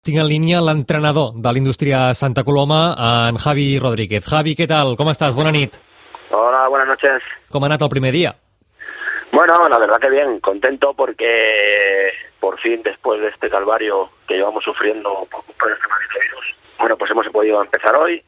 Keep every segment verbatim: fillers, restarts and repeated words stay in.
Tinc en línia l'entrenador de l'Indústria Santa Coloma, en Javi Rodríguez. Javi, ¿qué tal? ¿Cómo estás? Buena nit. Hola, buenas noches. ¿Cómo ha anat el primer ddia? Bueno, la verdad que bien, contento porque por fin, después de este calvario que llevamos sufriendo por culpa de este maldito virus, bueno, pues hemos podido empezar hoy.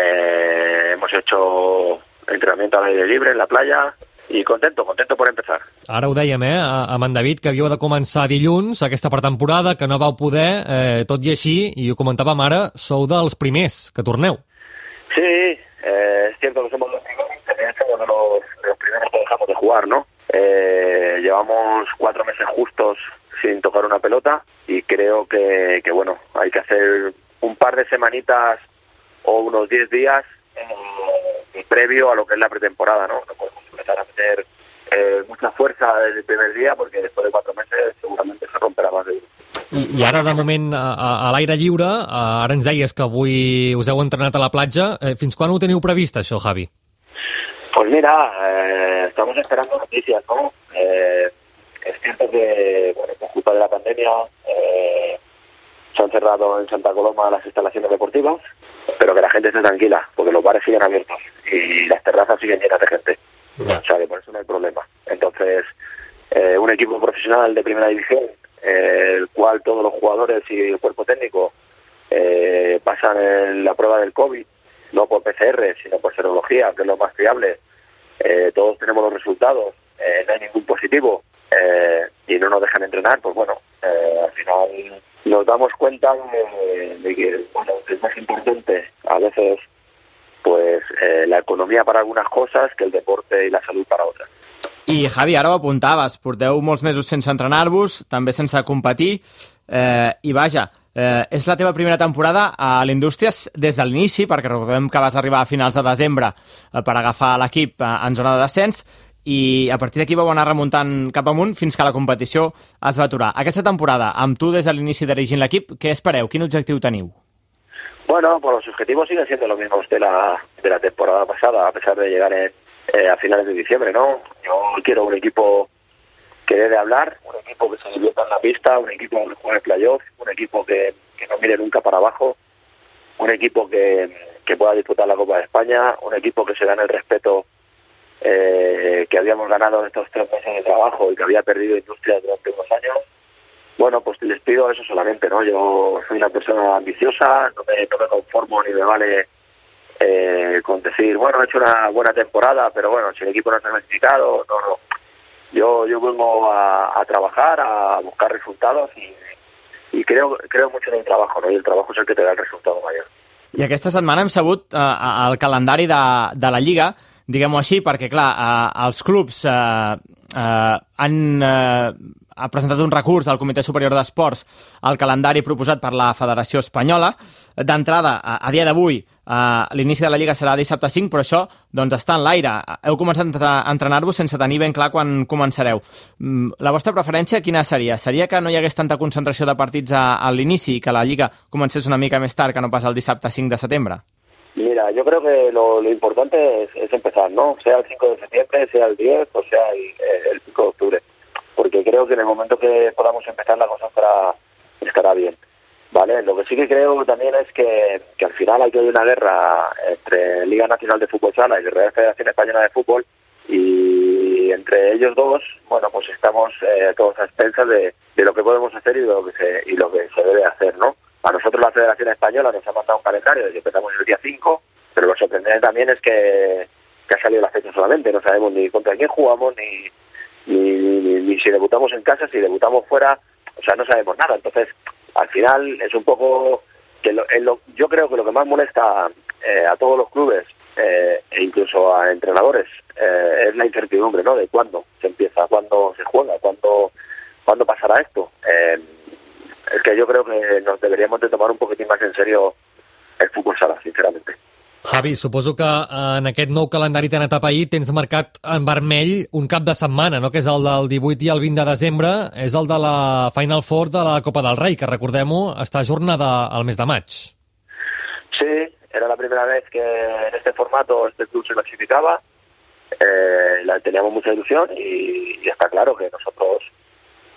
Eh, hemos hecho entrenamiento al aire libre en la playa i contento, contento por empezar. Ara ho dèiem, eh, amb en David, que havíeu de començar dilluns aquesta pretemporada, que no vau poder, eh, tot i així, i ho comentàvem ara, sou dels primers que torneu. Sí, eh, es cierto que somos los primeros, también somos de los, de los primeros que dejamos de jugar, ¿no? Eh, llevamos cuatro meses justos sin tocar una pelota y creo que, que bueno, hay que hacer un par de semanitas o unos diez días eh, previo a lo que es la pretemporada, ¿no? No podemos empezar a meter eh, mucha fuerza desde el primer día porque después de cuatro meses seguramente se romperà más de uno. I, I ara, de moment, a, a, a l'aire lliure, a, ara ens deies que avui us heu entrenat a la platja. Eh, fins quan ho teniu previst, això, Javi? Pues mira, eh, estamos esperando noticias, ¿no? Eh, es cierto que, bueno, por culpa de la pandemia, eh, se han cerrado en Santa Coloma las instalaciones deportivas, pero que la gente esté tranquila, porque los bares siguen abiertos y las terrazas siguen llenas de gente. Yeah. O sea, que por eso no hay problema. Entonces, eh, un equipo profesional de primera división, eh, el cual todos los jugadores y el cuerpo técnico eh, pasan en la prueba del COVID, no por P C R, sino por serología, que es lo más fiable. Eh, todos tenemos los resultados, eh, no hay ningún positivo eh, y no nos dejan entrenar, pues bueno, eh, al final nos damos cuenta de, de que bueno, es más importante a veces pues eh, la economia per algunes coses que el deporte i la salut per a altres. I Javi, ara ho apuntaves, porteu molts mesos sense entrenar-vos, també sense competir, eh, i vaja, eh, és la teva primera temporada a l'Indústries des de l'inici, perquè recordem que vas arribar a finals de desembre eh, per agafar l'equip eh, en zona de descens, i a partir d'aquí vau anar remuntant cap amunt fins que la competició es va aturar. Aquesta temporada, amb tu des de l'inici dirigint l'equip, què espereu? Quin objectiu teniu? Bueno, pues los objetivos siguen siendo los mismos de la, de la temporada pasada, a pesar de llegar en, eh, a finales de diciembre, ¿no? Yo quiero un equipo que dé de hablar, un equipo que se divierta en la pista, un equipo que juegue playoff, un equipo que, que no mire nunca para abajo, un equipo que, que pueda disputar la Copa de España, un equipo que se gane el respeto eh, que habíamos ganado en estos tres meses de trabajo y que había perdido Industria durante unos años. Bueno, pues les pido eso solamente, ¿no? Yo soy una persona ambiciosa, no me, no me conformo ni me vale eh, con decir, bueno, he hecho una buena temporada, pero bueno, si el equipo no está clasificado, no, no. Yo, yo vengo a, a trabajar, a buscar resultados y, y creo, creo mucho en el trabajo, ¿no? Y el trabajo es el que te da el resultado mayor. I aquesta setmana hem sabut eh, el calendari de, de la Lliga, diguem-ho així, perquè, clar, eh, els clubs eh, eh, han... Eh, ha presentat un recurs al Comitè Superior d'Esports al calendari proposat per la Federació Espanyola. D'entrada, a, a dia d'avui, eh, l'inici de la Lliga serà dissabte cinc, però això doncs, està en l'aire. Heu començat a entrenar-vos sense tenir ben clar quan començareu. La vostra preferència quina seria? Seria que no hi hagués tanta concentració de partits a, a l'inici i que la Lliga comencés una mica més tard que no pas el dissabte cinc de setembre? Mira, yo creo que lo, lo importante es, es empezar, ¿no? Sea el cinco de septiembre, sea el diez o sea el, el cinco de octubre. Porque creo que en el momento que podamos empezar la cosa estará, estará bien, ¿vale? Lo que sí que creo también es que, que al final hay que haber una guerra entre Liga Nacional de Fútbol Sala y la Real Federación Española de Fútbol y entre ellos dos, bueno, pues estamos eh, todos a expensas de, de lo que podemos hacer y de lo que se, y lo que se debe hacer, ¿no? A nosotros la Federación Española nos ha mandado un calendario desde que empezamos el día cinco, pero lo sorprendente también es que, que ha salido la fecha solamente, no sabemos ni contra quién jugamos, ni Ni, ni, ni si debutamos en casa, si debutamos fuera, o sea, no sabemos nada. Entonces, al final es un poco que lo, en lo, yo creo que lo que más molesta eh, a todos los clubes eh, e incluso a entrenadores eh, es la incertidumbre, ¿no? De cuándo se empieza, cuándo se juega, cuándo, cuándo pasará esto. Eh, es que yo creo que nos deberíamos de tomar un poquitín más en serio el fútbol sala, sinceramente. Javi, suposo que en aquest nou calendari tan atapeït tens marcat en vermell un cap de setmana, no? Que és el del divuit i el vint de desembre, és el de la Final Four de la Copa del Rei, que recordem-ho, està ajornada al mes de maig. Sí, era la primera vez que en este formato este club se clasificaba, eh, la teníamos mucha ilusión y, y está claro que nosotros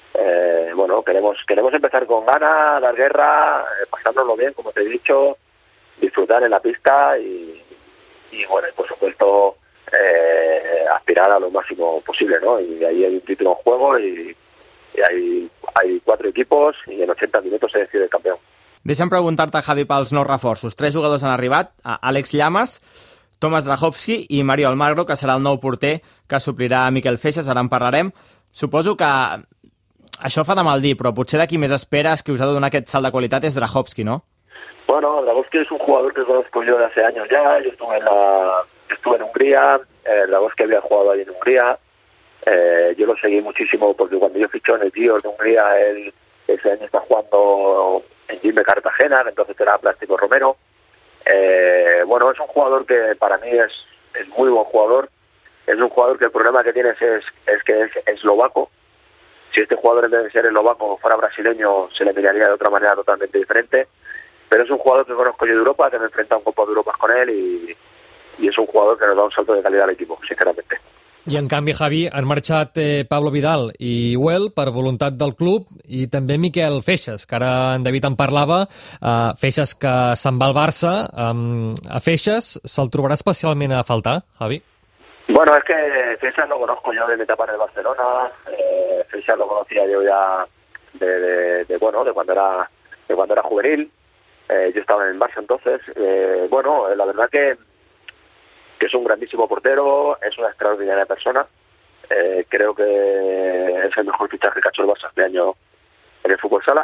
Eh, bueno, queremos queremos empezar con ganas, dar guerra, eh, pasárnoslo bien, como te he dicho, disfrutar en la pista y, y bueno, y por supuesto eh, aspirar a lo máximo posible, ¿no? Y ahí hay un título en juego y, y hay, hay cuatro equipos y en ochenta minutos se decide el campeón. Deixa'm preguntar-te, Javi, pels nous reforços. Tres jugadors han arribat, Àlex Llamas, Tomas Drahovski i Mario Almagro, que serà el nou porter que suplirà a Miquel Feixas, ara en parlarem. Suposo que això fa de mal dir, però potser d'aquí més esperes que us ha de donar aquest salt de qualitat és Drahovski, ¿no? Bueno, Drahovski es un jugador que conozco yo de hace años ya. Yo estuve en, la, estuve en Hungría, eh, Drahovski había jugado ahí en Hungría. Eh, yo lo seguí muchísimo porque cuando yo fichó en el Giro de Hungría, él ese año está jugando en Jimbe Cartagena, que entonces era Plástico Romero. Eh, bueno, es un jugador que para mí es, es muy buen jugador. Es un jugador que el problema que tiene es, es que es eslovaco. Si este jugador en vez de ser eslovaco fuera brasileño, se le miraría de otra manera totalmente diferente. Pero es un jugador que conozco yo de Europa, que me he enfrentado un Copa de Europa con él y, y es un jugador que nos da un salto de calidad al equipo, sinceramente. I en canvi, Javi, han marxat eh, Pablo Vidal i Güell per voluntat del club i també Miquel Feixas, que ara en David en parlava. Uh, Feixas que se'n va al Barça. Um, a Feixas se'l trobarà especialment a faltar, Javi? Bueno, es que Feixas lo conozco yo de mi etapa en el Barcelona. Eh, Feixas lo conocía yo ya de, de, de bueno de cuando era de cuando era juvenil. Eh, yo estaba en el Barça entonces. Eh, bueno, la verdad que que es un grandísimo portero, es una extraordinaria persona. Eh, creo que es el mejor fichaje que ha hecho el Barça este año en el fútbol sala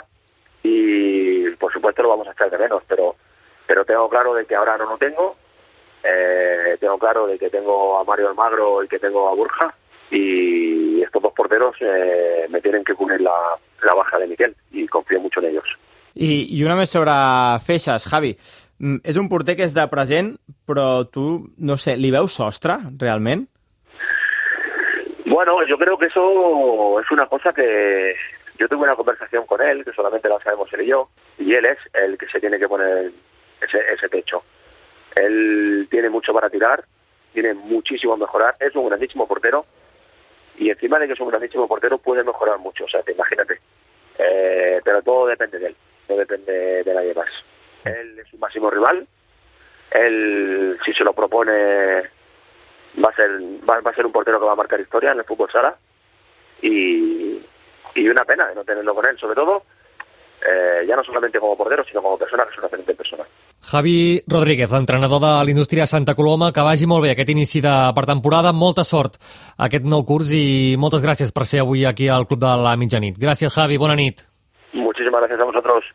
y por supuesto lo vamos a echar de menos, pero pero tengo claro de que ahora no lo tengo. Eh, tengo claro de que tengo a Mario Almagro y que tengo a Borja y estos dos porteros eh, me tienen que cubrir la, la baja de Miquel y confío mucho en ellos. I, i una més sobre Feixas, Javi. És un porter que és de present, però tu, no sé, li veus sostre, realment? Bueno, yo creo que eso es una cosa que yo tuve una conversación con él, que solamente la sabemos él y yo, y él es el que se tiene que poner ese, ese techo. Él tiene mucho para tirar, tiene muchísimo a mejorar, es un grandísimo portero, y encima de que es un grandísimo portero puede mejorar mucho, o sea, te imagínate. Eh, pero todo depende de él, no depende de nadie más. Él es su máximo rival, él si se lo propone va a ser va, va a ser un portero que va a marcar historia en el fútbol sala y, y una pena de no tenerlo con él, sobre todo eh, ya no solamente como portero sino como persona, que es una excelente persona. Javi Rodríguez, entrenador de l'Indústria Santa Coloma, que vagi molt bé aquest inici de pretemporada, molta sort aquest nou curs i moltes gràcies per ser avui aquí al Club de la Mitjanit. Gràcies, Javi, bona nit. Muchísimas gracias a vosotros.